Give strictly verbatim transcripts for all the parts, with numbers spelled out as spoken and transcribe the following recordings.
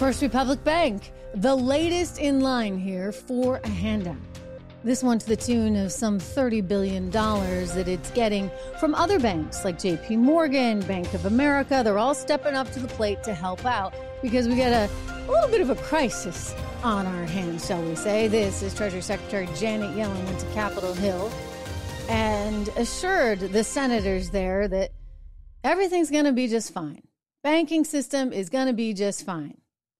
First Republic Bank, the latest in line here for a handout. This one to the tune of some thirty billion dollars that it's getting from other banks like J P Morgan, Bank of America. They're all stepping up to the plate to help out because we got a, a little bit of a crisis on our hands, shall we say. This is Treasury Secretary Janet Yellen went to Capitol Hill and assured the senators there that everything's going to be just fine. Banking system is going to be just fine.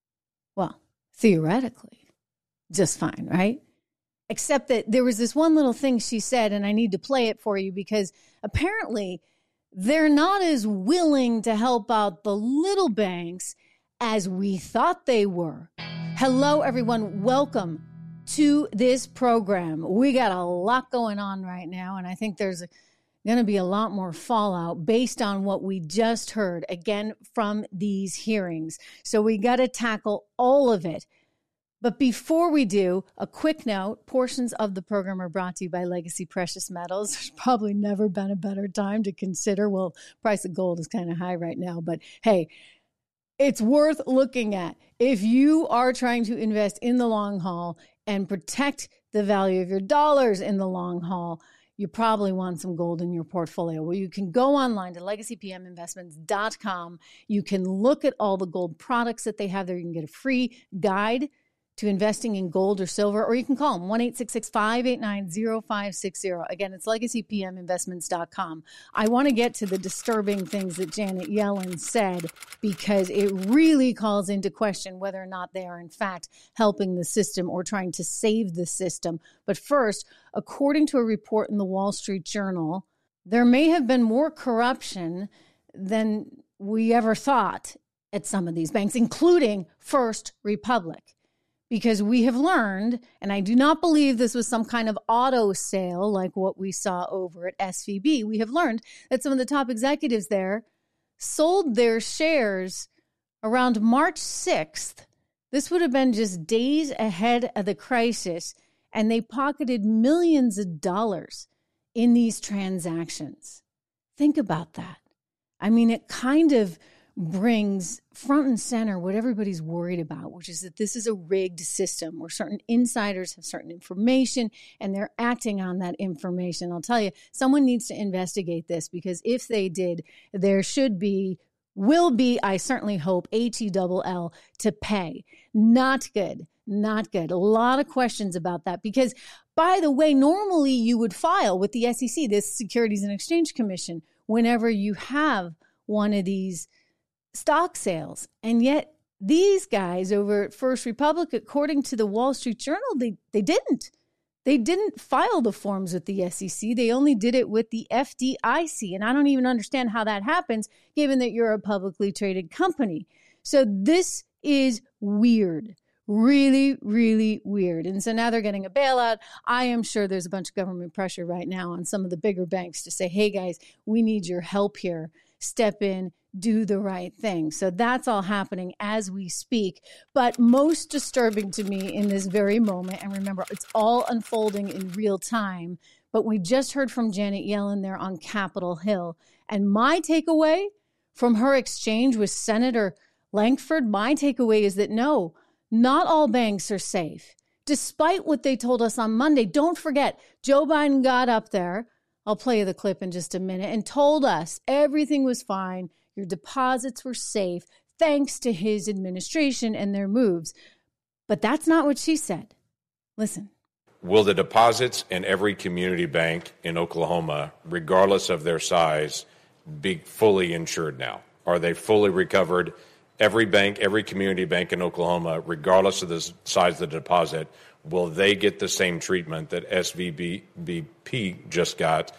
Well, theoretically, just fine, right? Except that there was this one little thing she said, and I need to play it for you because apparently they're not as willing to help out the little banks as we thought they were. Hello, everyone. Welcome to this program. We got a lot going on right now, and I think there's going to be a lot more fallout based on what we just heard, again, from these hearings. So we got to tackle all of it. But before we do, a quick note, portions of the program are brought to you by Legacy Precious Metals. There's probably never been a better time to consider. Well, price of gold is kind of high right now, but hey, it's worth looking at. If you are trying to invest in the long haul and protect the value of your dollars in the long haul, you probably want some gold in your portfolio. Well, you can go online to legacy p m investments dot com. You can look at all the gold products that they have there. You can get a free guide to investing in gold or silver, or you can call them one eight six six, five eight nine, zero five six zero. Again, it's legacy p m investments dot com. I want to get to the disturbing things that Janet Yellen said because it really calls into question whether or not they are in fact helping the system or trying to save the system. But first, according to a report in the Wall Street Journal, there may have been more corruption than we ever thought at some of these banks, including First Republic. Because we have learned, and I do not believe this was some kind of auto sale like what we saw over at S V B. We have learned that some of the top executives there sold their shares around March sixth. This would have been just days ahead of the crisis, and they pocketed millions of dollars in these transactions. Think about that. I mean, it kind of brings front and center what everybody's worried about, which is that this is a rigged system where certain insiders have certain information and they're acting on that information. I'll tell you, someone needs to investigate this because if they did, there should be, will be, I certainly hope, H E L L to pay. Not good. Not good. A lot of questions about that because, by the way, normally you would file with the S E C, this Securities and Exchange Commission, whenever you have one of these stock sales. And yet these guys over at First Republic, according to the Wall Street Journal, they, they didn't. They didn't file the forms with the S E C. They only did it with the F D I C. And I don't even understand how that happens, given that you're a publicly traded company. So this is weird. Really, really weird. And so now they're getting a bailout. I am sure there's a bunch of government pressure right now on some of the bigger banks to say, hey, guys, we need your help here. Step in, do the right thing. So that's all happening as we speak. But most disturbing to me in this very moment, and remember, it's all unfolding in real time, but we just heard from Janet Yellen there on Capitol Hill. And my takeaway from her exchange with Senator Lankford, my takeaway is that no, not all banks are safe. Despite what they told us on Monday, don't forget, Joe Biden got up there, I'll play you the clip in just a minute, and told us everything was fine. Your deposits were safe thanks to his administration and their moves. But that's not what she said. Listen. Will the deposits in every community bank in Oklahoma, regardless of their size, be fully insured now? Are they fully recovered? Every bank, every community bank in Oklahoma, regardless of the size of the deposit, will they get the same treatment that S V B P just got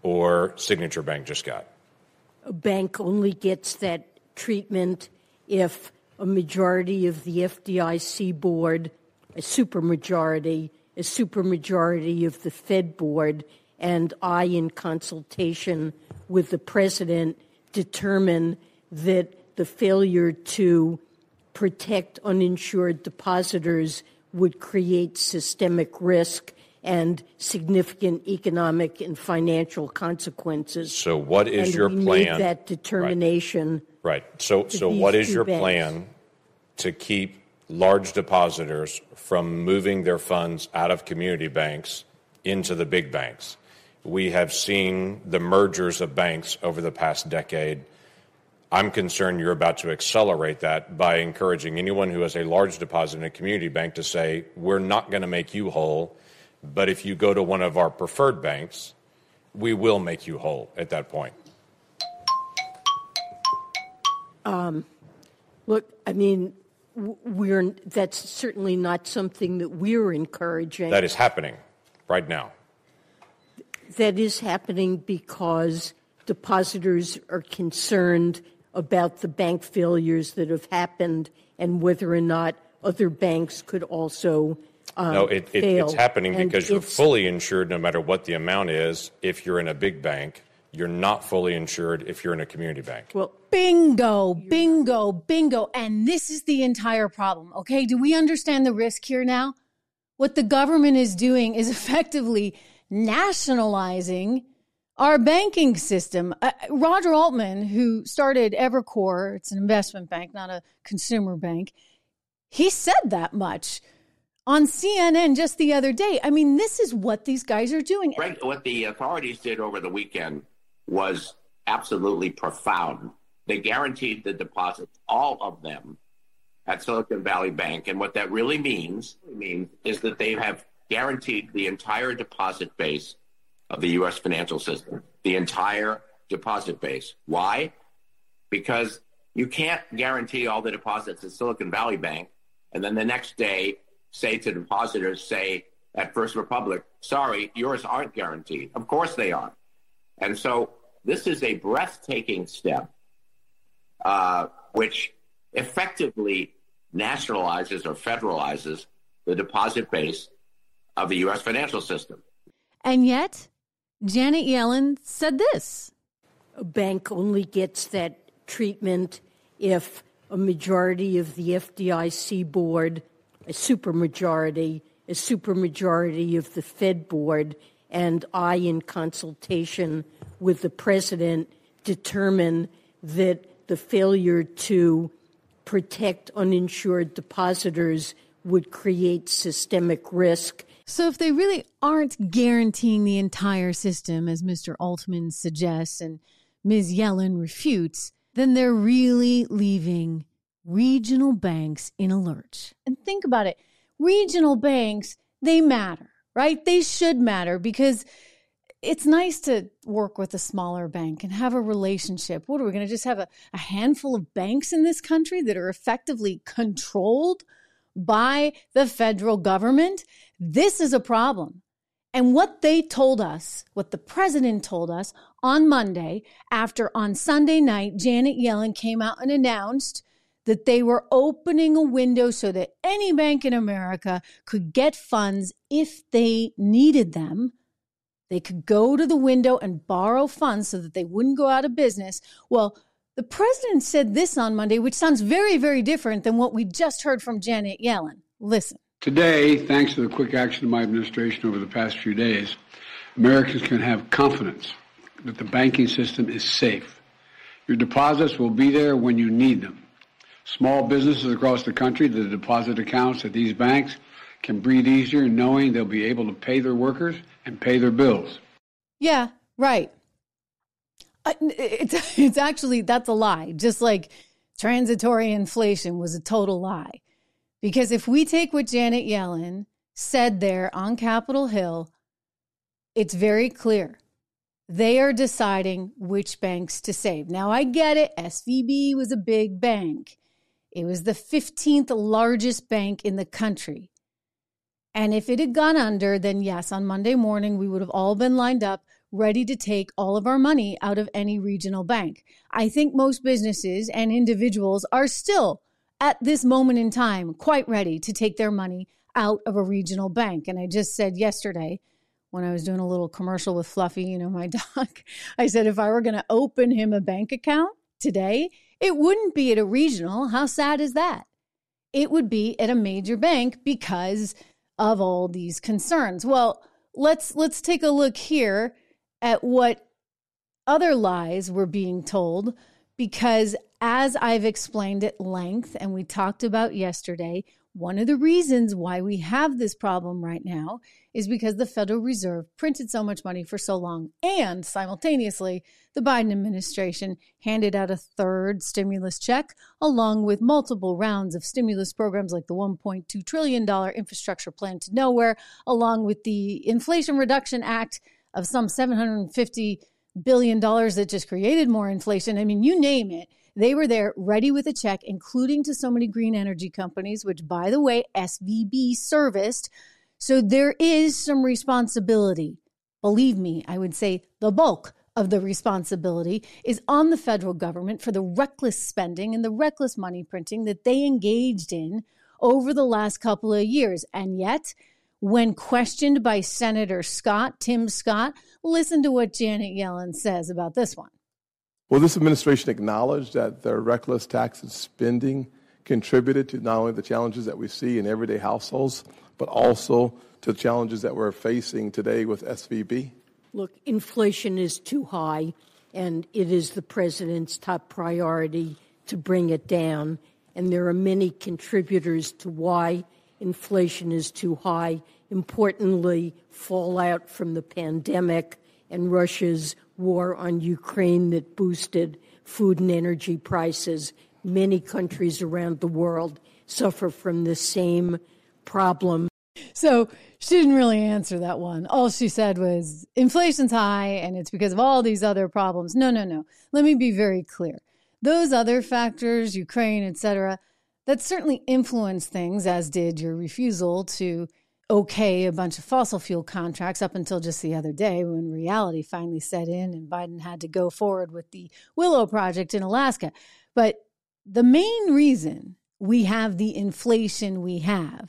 or Signature Bank just got? A bank only gets that treatment if a majority of the F D I C board, a supermajority, a supermajority of the Fed board, and I, in consultation with the president, determine that the failure to protect uninsured depositors would create systemic risk and significant economic and financial consequences. So what is and your we plan? Made that determination. Right. right. So so what is your banks. plan to keep large depositors from moving their funds out of community banks into the big banks. We have seen the mergers of banks over the past decade. I'm concerned you're about to accelerate that by encouraging anyone who has a large deposit in a community bank to say, we're not going to make you whole, but if you go to one of our preferred banks, we will make you whole at that point. Um, look, I mean, we're that's certainly not something that we're encouraging. That is happening right now. That is happening because depositors are concerned about the bank failures that have happened and whether or not other banks could also um, no, it, it, fail. it's happening and because you're it's, fully insured no matter what the amount is. If you're in a big bank, you're not fully insured if you're in a community bank. Well, bingo, bingo, bingo. And this is the entire problem, okay? Do we understand the risk here now? What the government is doing is effectively nationalizing our banking system. Uh, Roger Altman, who started Evercore, it's an investment bank, not a consumer bank, he said that much on C N N just the other day. I mean, this is what these guys are doing. Right. What the authorities did over the weekend was absolutely profound. They guaranteed the deposits, all of them, at Silicon Valley Bank. And what that really means, means is that they have guaranteed the entire deposit base of the U S financial system, the entire deposit base. Why? Because you can't guarantee all the deposits at Silicon Valley Bank and then the next day say to depositors, say at First Republic, sorry, yours aren't guaranteed. Of course they are. And so this is a breathtaking step, uh, which effectively nationalizes or federalizes the deposit base of the U S financial system. And yet, Janet Yellen said this. A bank only gets that treatment if a majority of the F D I C board, a supermajority, a supermajority of the Fed board, and I, in consultation with the president, determine that the failure to protect uninsured depositors would create systemic risk. So if they really aren't guaranteeing the entire system, as Mister Altman suggests and Miz Yellen refutes, then they're really leaving regional banks in a lurch. And think about it. Regional banks, they matter, right? They should matter because it's nice to work with a smaller bank and have a relationship. What are we going to just have a, a handful of banks in this country that are effectively controlled by the federal government? This is a problem. And what they told us, what the president told us on Monday, after on Sunday night, Janet Yellen came out and announced that they were opening a window so that any bank in America could get funds if they needed them. They could go to the window and borrow funds so that they wouldn't go out of business. Well, the president said this on Monday, which sounds very, very different than what we just heard from Janet Yellen. Listen. Today, thanks to the quick action of my administration over the past few days, Americans can have confidence that the banking system is safe. Your deposits will be there when you need them. Small businesses across the country, the deposit accounts at these banks can breathe easier knowing they'll be able to pay their workers and pay their bills. Yeah, right. Uh, it's, it's actually, that's a lie. Just like transitory inflation was a total lie. Because if we take what Janet Yellen said there on Capitol Hill, it's very clear. They are deciding which banks to save. Now, I get it. S V B was a big bank. It was the fifteenth largest bank in the country. And if it had gone under, then yes, on Monday morning, we would have all been lined up, ready to take all of our money out of any regional bank. I think most businesses and individuals are still, at this moment in time, quite ready to take their money out of a regional bank. And I just said yesterday, when I was doing a little commercial with Fluffy, you know, my dog, I said if I were going to open him a bank account today, it wouldn't be at a regional. How sad is that? It would be at a major bank because of all these concerns. Well, let's let's take a look here at what other lies were being told, because as I've explained at length and we talked about yesterday, one of the reasons why we have this problem right now is because the Federal Reserve printed so much money for so long. And simultaneously, the Biden administration handed out a third stimulus check, along with multiple rounds of stimulus programs like the one point two trillion dollars infrastructure plan to nowhere, along with the Inflation Reduction Act of some seven hundred fifty billion dollars that just created more inflation. I mean, you name it. They were there ready with a check, including to so many green energy companies, which, by the way, S V B serviced. So there is some responsibility. Believe me, I would say the bulk of the responsibility is on the federal government for the reckless spending and the reckless money printing that they engaged in over the last couple of years. And yet, when questioned by Senator Scott, Tim Scott, listen to what Janet Yellen says about this one. Will this administration acknowledge that their reckless tax and spending contributed to not only the challenges that we see in everyday households, but also to the challenges that we're facing today with S V B? Look, inflation is too high, and it is the president's top priority to bring it down. And there are many contributors to why inflation is too high. Importantly, fallout from the pandemic and Russia's war on Ukraine that boosted food and energy prices. Many countries around the world suffer from the same problem. So she didn't really answer that one. All she said was inflation's high and it's because of all these other problems. No, no, no. Let me be very clear. Those other factors, Ukraine, et cetera, that certainly influenced things, as did your refusal to okay a bunch of fossil fuel contracts up until just the other day when reality finally set in and Biden had to go forward with the Willow Project in Alaska. But the main reason we have the inflation we have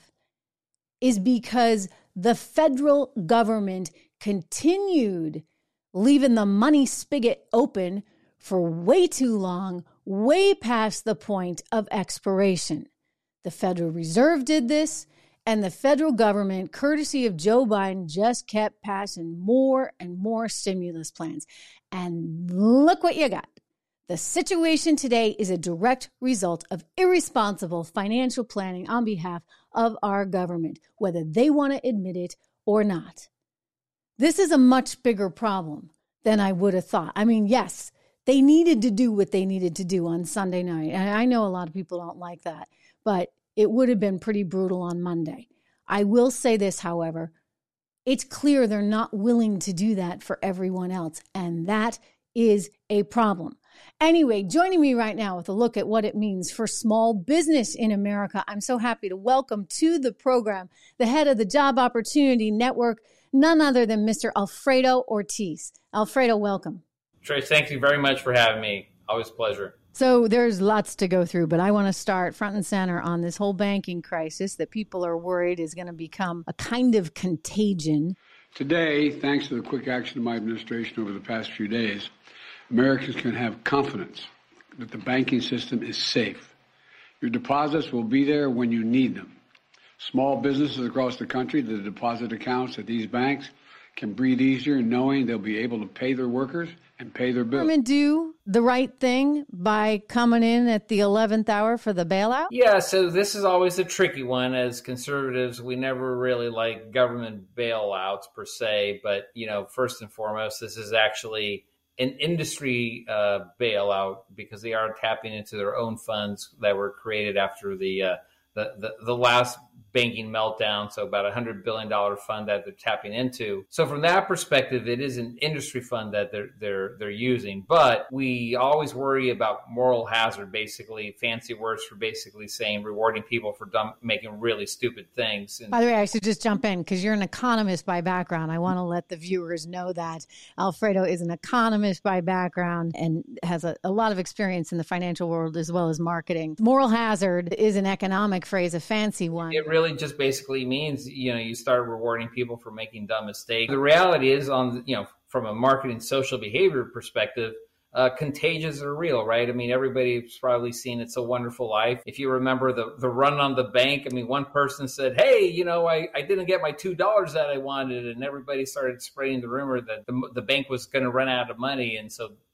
is because the federal government continued leaving the money spigot open for way too long, way past the point of expiration. The Federal Reserve did this, and the federal government, courtesy of Joe Biden, just kept passing more and more stimulus plans. And look what you got. The situation today is a direct result of irresponsible financial planning on behalf of our government, whether they want to admit it or not. This is a much bigger problem than I would have thought. I mean, yes, they needed to do what they needed to do on Sunday night. And I know a lot of people don't like that, but it would have been pretty brutal on Monday. I will say this, however, it's clear they're not willing to do that for everyone else, and that is a problem. Anyway, joining me right now with a look at what it means for small business in America, I'm so happy to welcome to the program the head of the Job Opportunity Network, none other than Mister Alfredo Ortiz. Alfredo, welcome. Trace, thank you very much for having me. Always a pleasure. So there's lots to go through, but I want to start front and center on this whole banking crisis that people are worried is going to become a kind of contagion. Today, thanks to the quick action of my administration over the past few days, Americans can have confidence that the banking system is safe. Your deposits will be there when you need them. Small businesses across the country, the deposit accounts at these banks can breathe easier knowing they'll be able to pay their workers and pay their bills. Government do the right thing by coming in at the eleventh hour for the bailout? Yeah, so this is always a tricky one. As conservatives, we never really like government bailouts per se, but, you know, first and foremost, this is actually an industry uh, bailout because they are tapping into their own funds that were created after the uh, the, the, the last banking meltdown, so about a one hundred billion dollars fund that they're tapping into. So from that perspective, it is an industry fund that they're they're they're using. But we always worry about moral hazard, basically, fancy words for basically saying rewarding people for dumb, making really stupid things. And by the way, I should just jump in because you're an economist by background. I want to let the viewers know that Alfredo is an economist by background and has a, a lot of experience in the financial world as well as marketing. Moral hazard is an economic phrase, a fancy one. It really just basically means, you know, you start rewarding people for making dumb mistakes. The reality is, on, you know, from a marketing social behavior perspective, uh, contagions are real, right? I mean, everybody's probably seen It's a Wonderful Life. If you remember the, the run on the bank, I mean, one person said, hey, you know, I, I didn't get my two dollars that I wanted. And everybody started spreading the rumor that the, the bank was going to run out of money. And so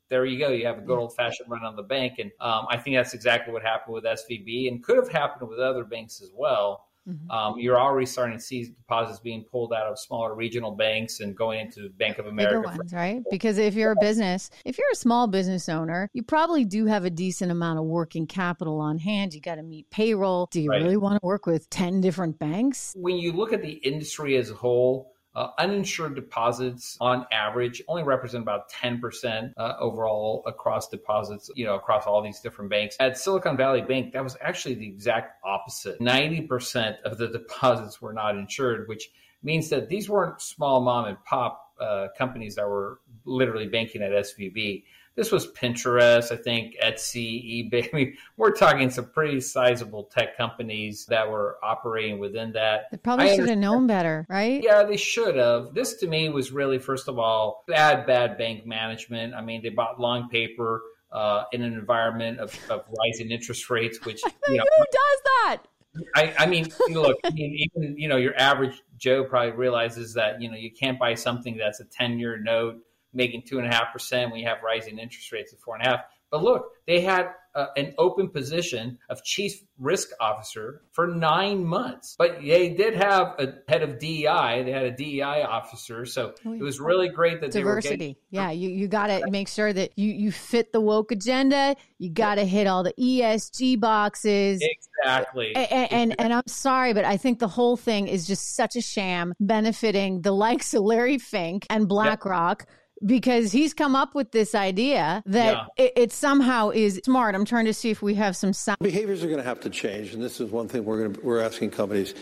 there you go. You have a good old-fashioned run on the bank. And um, I think that's exactly what happened with S V B and could have happened with other banks as well. Mm-hmm. Um, you're already starting to see deposits being pulled out of smaller regional banks and going into Bank of America. Bigger ones, right? Because if you're a business, if you're a small business owner, you probably do have a decent amount of working capital on hand. You got to meet payroll. Do you right. really want to work with ten different banks? When you look at the industry as a whole, Uh, uninsured deposits on average only represent about ten percent uh, overall across deposits, you know, across all these different banks. At Silicon Valley Bank, that was actually the exact opposite. ninety percent of the deposits were not insured, which means that these weren't small mom and pop uh, companies that were literally banking at S V B. This was Pinterest, I think, Etsy, eBay. I mean, we're talking some pretty sizable tech companies that were operating within that. They probably I should have known better, right? Yeah, they should have. This, to me, was really, first of all, bad, bad bank management. I mean, they bought long paper uh, in an environment of, of rising interest rates, which, you know, who does that? I, I mean, look, I mean, even, you know, your average Joe probably realizes that, you know, you can't buy something that's a ten-year note making two and a half percent when you have rising interest rates of four and a half. But look, they had uh, an open position of chief risk officer for nine months. But they did have a head of D E I. They had a D E I officer. So oh, yeah. it was really great that diversity. They were getting- yeah, you, you got to make sure that you, you fit the woke agenda. You got to hit all the E S G boxes. Exactly. And, and, and I'm sorry, but I think the whole thing is just such a sham benefiting the likes of Larry Fink and BlackRock. Yep. Because he's come up with this idea that yeah. it, it somehow is smart. I'm trying to see if we have some sound. Behaviors are going to have to change, and this is one thing we're going to, we're asking companies.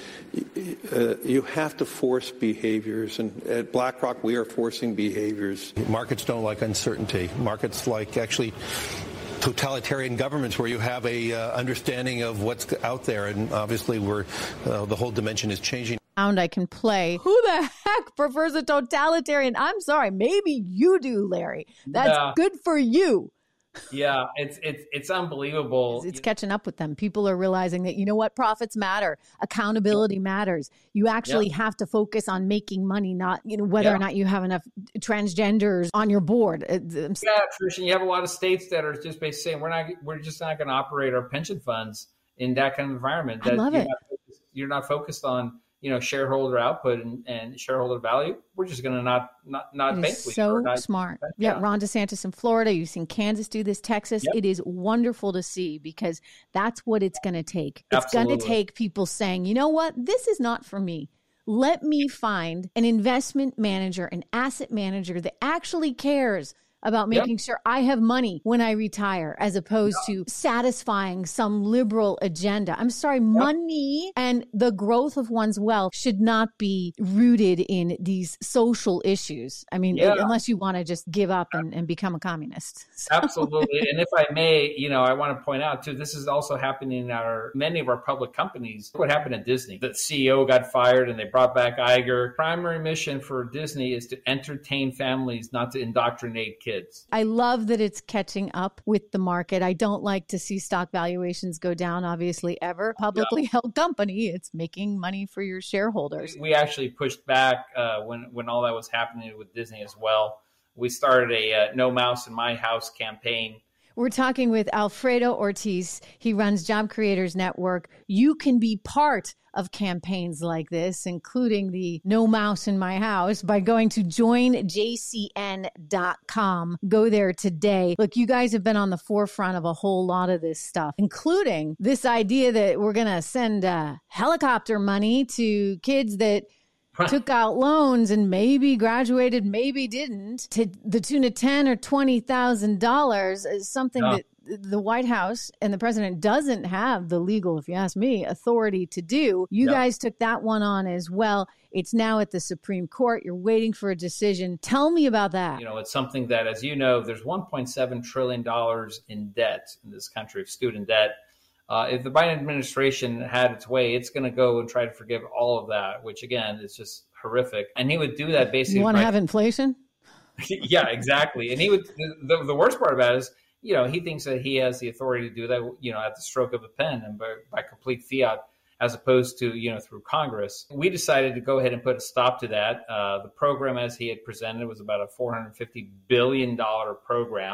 Uh, you have to force behaviors, and at BlackRock we are forcing behaviors. Markets don't like uncertainty. Markets like actually totalitarian governments where you have a uh, understanding of what's out there, and obviously we're uh, the whole dimension is changing. I can play. Who the heck prefers a totalitarian? I'm sorry. Maybe you do, Larry. That's yeah. good for you. Yeah, it's it's it's unbelievable. It's, it's catching up with them. People are realizing that, you know what, profits matter. Accountability yeah. matters. You actually yeah. have to focus on making money, not, you know, whether yeah. or not you have enough transgenders on your board. Yeah, Trish, and you have a lot of states that are just basically saying we're not we're just not going to operate our pension funds in that kind of environment. That I love you're it. Not focused, you're not focused on, you know, shareholder output and, and shareholder value. We're just going to not not not it bank. Is so not, smart. Yeah. yeah, Ron DeSantis in Florida. You've seen Kansas do this. Texas. Yep. It is wonderful to see because that's what it's going to take. It's going to take people saying, you know what, this is not for me. Let me find an investment manager, an asset manager that actually cares about making yep. sure I have money when I retire, as opposed yep. to satisfying some liberal agenda. I'm sorry, yep. money and the growth of one's wealth should not be rooted in these social issues. I mean, yeah. unless you want to just give up and, and become a communist. So. Absolutely. And if I may, you know, I want to point out too, this is also happening in our many of our public companies. What happened at Disney? The C E O got fired and they brought back Iger. Primary mission for Disney is to entertain families, not to indoctrinate kids. Kids. I love that it's catching up with the market. I don't like to see stock valuations go down, obviously, ever. Publicly yeah. held company, it's making money for your shareholders. We actually pushed back uh, when, when all that was happening with Disney as well. We started a uh, No Mouse in My House campaign. We're talking with Alfredo Ortiz. He runs Job Creators Network. You can be part of campaigns like this, including the No Mouse in My House, by going to join J C N dot com. Go there today. Look, you guys have been on the forefront of a whole lot of this stuff, including this idea that we're going to send uh, helicopter money to kids that took out loans and maybe graduated, maybe didn't, to the tune of ten or twenty thousand dollars is something no. that the White House and the president doesn't have the legal, if you ask me, authority to do. You no. guys took that one on as well. It's now at the Supreme Court. You're waiting for a decision. Tell me about that. You know, it's something that, as you know, there's one point seven trillion dollars in debt in this country, of student debt. Uh, if the Biden administration had its way, it's going to go and try to forgive all of that, which, again, is just horrific. And he would do that basically. You want to have inflation? Yeah, exactly. And he would. The, the worst part about it is, you know, he thinks that he has the authority to do that, you know, at the stroke of a pen and by, by complete fiat, as opposed to, you know, through Congress. We decided to go ahead and put a stop to that. Uh, the program, as he had presented, was about a four hundred fifty billion dollars program.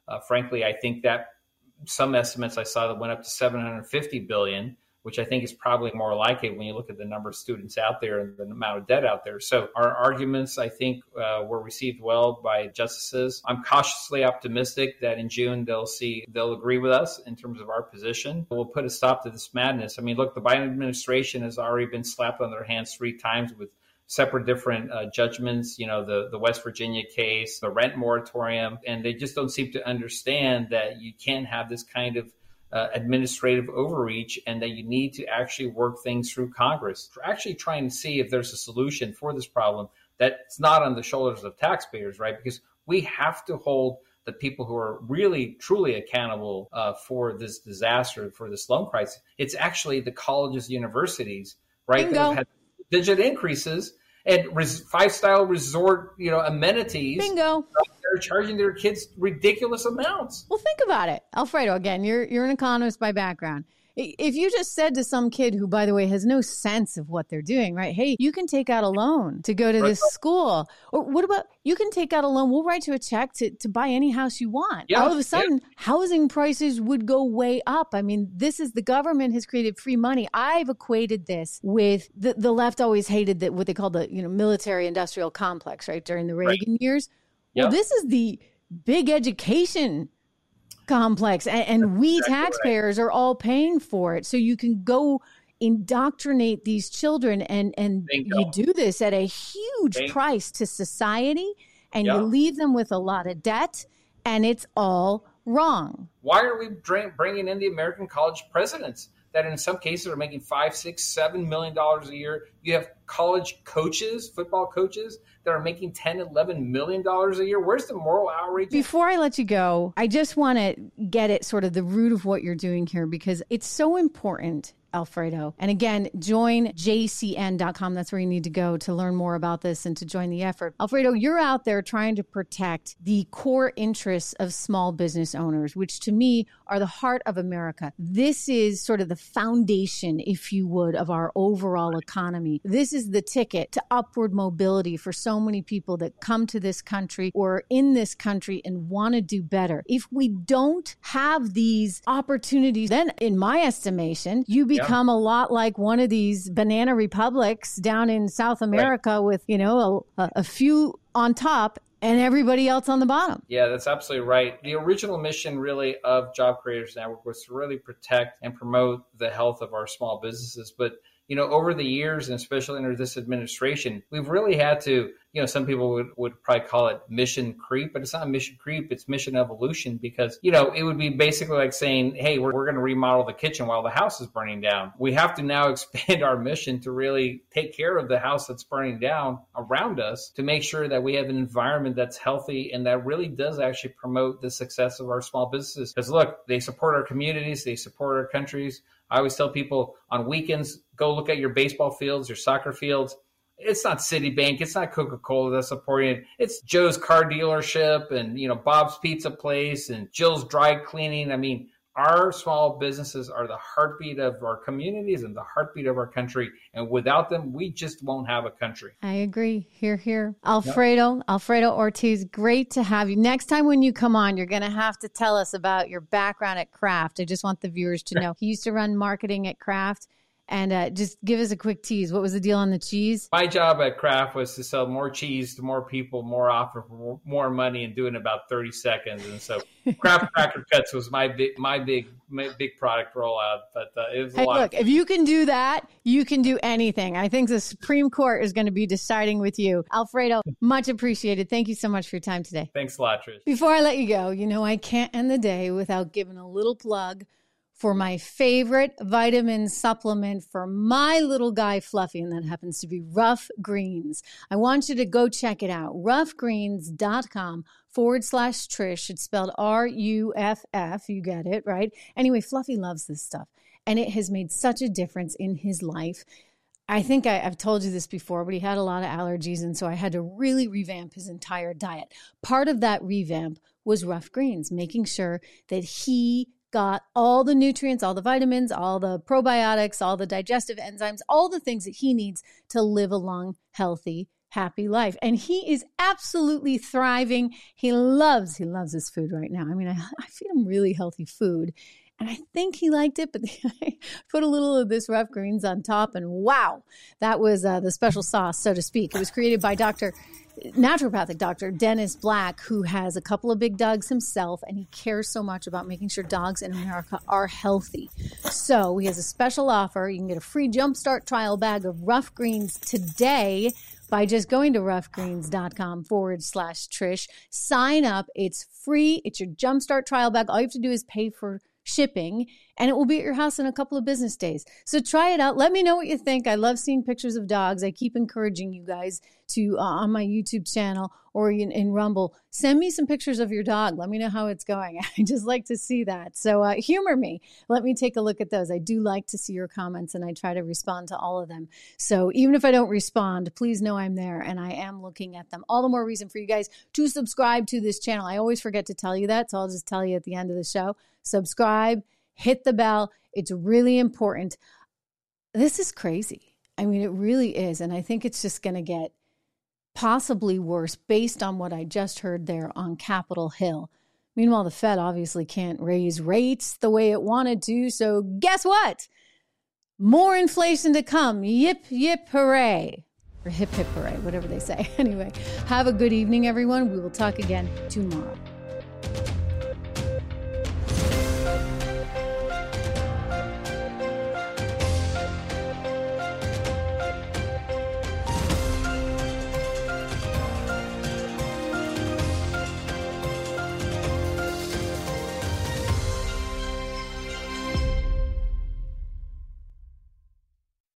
Uh, frankly, I think that some estimates I saw that went up to seven hundred fifty billion dollars, which I think is probably more like it when you look at the number of students out there and the amount of debt out there. So our arguments, I think, uh, were received well by justices. I'm cautiously optimistic that in June they'll see, they'll agree with us in terms of our position. We'll put a stop to this madness. I mean, look, the Biden administration has already been slapped on their hands three times with separate different uh, judgments, you know, the, the West Virginia case, the rent moratorium, and they just don't seem to understand that you can't have this kind of Uh, administrative overreach and that you need to actually work things through Congress. We're actually trying to see if there's a solution for this problem that's not on the shoulders of taxpayers, right? Because we have to hold the people who are really, truly accountable uh, for this disaster, for this loan crisis. It's actually the colleges, universities, right, Bingo. that have had digit increases and res- five-star resort, you know, amenities. Bingo. They're charging their kids ridiculous amounts. Well, think about it. Alfredo, again, you're you're an economist by background. If you just said to some kid who, by the way, has no sense of what they're doing, right? Hey, you can take out a loan to go to this school. Or what about, you can take out a loan, we'll write you a check to, to buy any house you want. Yeah, All of a sudden, yeah. housing prices would go way up. I mean, this is, the government has created free money. I've equated this with, the, the left always hated that what they call the, you know, military industrial complex, right? During the Reagan right. years. Well, yep. This is the big education complex, and, and we exactly taxpayers right. are all paying for it. So you can go indoctrinate these children, and and Bingo. You do this at a huge Bingo. Price to society, and yeah. you leave them with a lot of debt, and it's all wrong. Why are we bringing in the American college presidents that in some cases are making five, six, seven million dollars a year? You have college coaches, football coaches that are making ten, eleven million dollars a year. Where's the moral outrage? Before I let you go, I just want to get at sort of the root of what you're doing here, because it's so important, Alfredo. And again, join J C N dot com. That's where you need to go to learn more about this and to join the effort. Alfredo, you're out there trying to protect the core interests of small business owners, which to me are the heart of America. This is sort of the foundation, if you would, of our overall economy. This is the ticket to upward mobility for so many people that come to this country or in this country and want to do better. If we don't have these opportunities, then in my estimation, you become Become a lot like one of these banana republics down in South America right. with, you know, a, a few on top and everybody else on the bottom. Yeah, that's absolutely right. The original mission really of Job Creators Network was to really protect and promote the health of our small businesses. But, you know, over the years, and especially under this administration, we've really had to, you know, some people would, would probably call it mission creep, but it's not mission creep, it's mission evolution, because, you know, it would be basically like saying, hey, we're, we're going to remodel the kitchen while the house is burning down. We have to now expand our mission to really take care of the house that's burning down around us, to make sure that we have an environment that's healthy and that really does actually promote the success of our small businesses. Because look, they support our communities, they support our countries. I always tell people on weekends, go look at your baseball fields, your soccer fields. It's not Citibank, it's not Coca-Cola that's supporting it. It's Joe's car dealership and, you know, Bob's Pizza Place and Jill's Dry Cleaning. I mean, our small businesses are the heartbeat of our communities and the heartbeat of our country. And without them, we just won't have a country. I agree. Hear, hear. Alfredo, yep. Alfredo Ortiz, great to have you. Next time when you come on, you're going to have to tell us about your background at Kraft. I just want the viewers to know. He used to run marketing at Kraft. And uh, just give us a quick tease. What was the deal on the cheese? My job at Kraft was to sell more cheese to more people, more offer, more, more money, and do it in about thirty seconds. And so Kraft Cracker Cuts was my big, my big, my big product rollout. But uh, it was a hey, lot. Look, if you can do that, you can do anything. I think the Supreme Court is going to be deciding with you. Alfredo, much appreciated. Thank you so much for your time today. Thanks a lot, Trish. Before I let you go, you know I can't end the day without giving a little plug for my favorite vitamin supplement for my little guy Fluffy, and that happens to be Rough Greens. I want you to go check it out. roughgreens.com forward slash Trish. It's spelled R U F F. You get it, right? Anyway, Fluffy loves this stuff, and it has made such a difference in his life. I think I, I've told you this before, but he had a lot of allergies, and so I had to really revamp his entire diet. Part of that revamp was Rough Greens, making sure that he got all the nutrients, all the vitamins, all the probiotics, all the digestive enzymes, all the things that he needs to live a long, healthy, happy life. And he is absolutely thriving. He loves, he loves his food right now. I mean, I, I feed him really healthy food. And I think he liked it, but I put a little of this rough greens on top, and wow, that was uh, the special sauce, so to speak. It was created by Doctor naturopathic doctor Dennis Black, who has a couple of big dogs himself, and he cares so much about making sure dogs in America are healthy. So he has a special offer. You can get a free Jumpstart trial bag of rough greens today by just going to roughgreens.com forward slash Trish. Sign up. It's free. It's your Jumpstart trial bag. All you have to do is pay for shipping, and it will be at your house in a couple of business days. So try it out. Let me know what you think. I love seeing pictures of dogs. I keep encouraging you guys to, uh, on my YouTube channel or in, in Rumble, send me some pictures of your dog. Let me know how it's going. I just like to see that. So uh, humor me. Let me take a look at those. I do like to see your comments, and I try to respond to all of them. So even if I don't respond, please know I'm there and I am looking at them. All the more reason for you guys to subscribe to this channel. I always forget to tell you that, so I'll just tell you at the end of the show. Subscribe, hit the bell. It's really important. This is crazy. I mean, it really is. And I think it's just going to get possibly worse based on what I just heard there on Capitol Hill. Meanwhile, the Fed obviously can't raise rates the way it wanted to. So guess what? More inflation to come. Yip, yip, hooray. Or hip, hip, hooray, whatever they say. Anyway, have a good evening, everyone. We will talk again tomorrow.